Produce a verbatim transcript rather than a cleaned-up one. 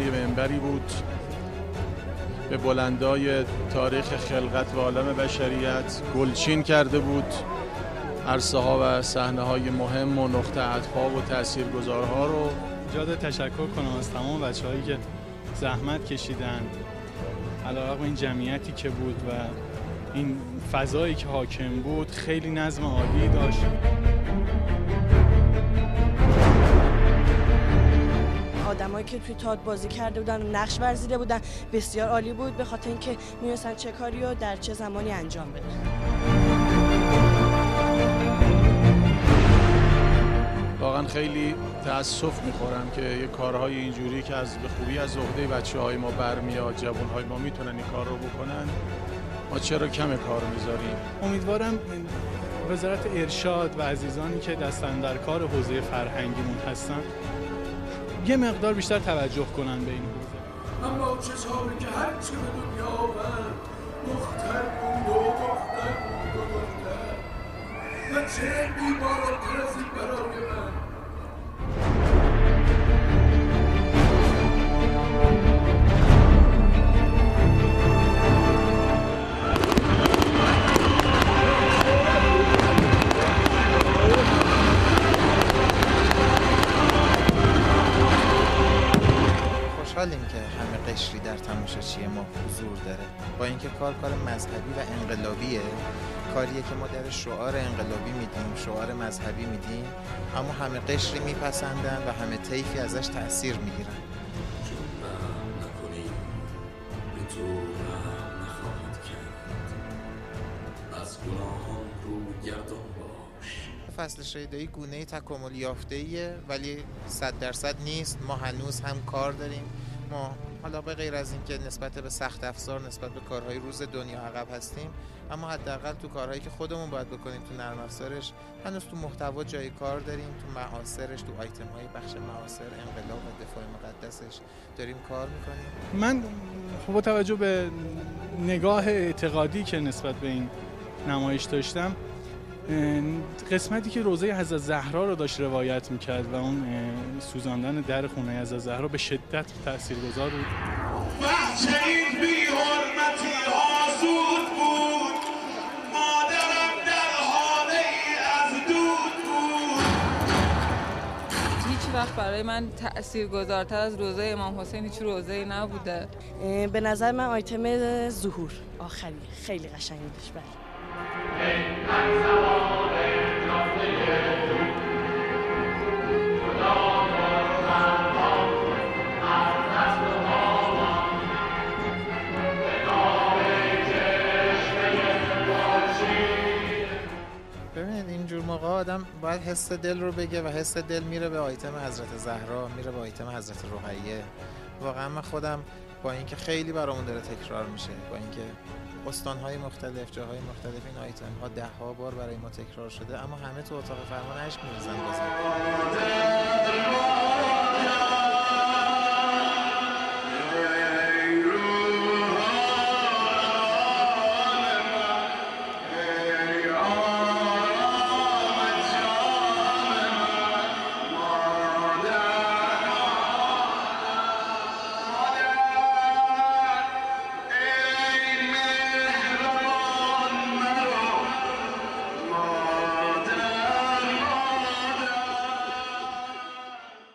یه منبری بود به بلندای تاریخ خلقت و عالم بشریت گلچین کرده بود عرصه ها و صحنه های مهم و نقطه عطف‌ها و تاثیرگذارها رو. جا تشکر کنم از تمام بچه‌هایی که زحمت کشیدن علیرغم این جمعیتی که بود و این فضایی که حاکم بود. خیلی نظم عالی داشت. آدمایی که توی تئاتر بازی کرده بودن و نقش ورزیده بودن بسیار عالی بود، به خاطر اینکه می‌دونستن چه کاری رو در چه زمانی انجام بدن. واقعا خیلی تأسف میخورم که یه کارهای اینجوری که از به خوبی از عهده بچه‌های ما برمیاد، جوان‌های ما میتونن این کار رو بکنن، ما چرا کم کار میذاریم؟ امیدوارم وزارت ارشاد و عزیزانی که دستن در کار حوزه فرهنگیمون هستن یه مقدار بیشتر توجه کنن به این حوزه. اما چشامی که هر چه به دنیا آورد دختر بود و دختر بود و دختر و چه بی‌بارتر از این برای من. خوشحالیم که همه قشری در تماشاچی ما حضور داره. با اینکه کار کار مذهبی و انقلابیه، کاریه که ما در شعار انقلابی میدیم، شعار مذهبی میدیم، اما همه قشری میپسندن و همه طیفی ازش تأثیر میگیرن. چون رحم نکنی به تو رحم نخواهد کرد، از گناهان رو گردان باش. فصل شیدایی گونه تکامل یافته‌ایه ولی صد درصد نیست. ما هنوز هم کار داریم. ما حالا به غیر از این که نسبت به سخت افزار نسبت به کارهای روز دنیا عقب هستیم، اما حداقل تو کارهایی که خودمون باید بکنیم تو نرم افزارش هنوز تو محتوا جای کار داریم. تو معاصرش، تو آیتم‌های بخش معاصر انقلاب و دفاع مقدسش داریم کار میکنیم. من خب با توجه به نگاه اعتقادی که نسبت به این نمایش داشتم، قسمتی که روزه حضرت زهرا رو داشت روایت میکرد و اون سوزاندن در خونه حضرت زهرا به شدت تاثیرگذار بود. بچه این بی حرمتی آزود بود، مادرم در حاله ای از دود بود. هیچ وقت برای من تاثیرگذارتر از روزه امام حسین هیچ روزه‌ای نبوده. به نظر من آیتم ظهور آخری خیلی قشنگ بودش. بله. ببینید اینجور موقع آدم باید حس دل رو بگه و حس دل میره به آیتم حضرت زهرا، میره به آیتم حضرت رقیه. واقعا من خودم با اینکه خیلی برامون داره تکرار میشه، با اینکه استان‌های مختلف، جاهای مختلف این آیتم ها ده ها بار برای ما تکرار شده، اما همه تو اتاق فرمان اشک می‌ریزن.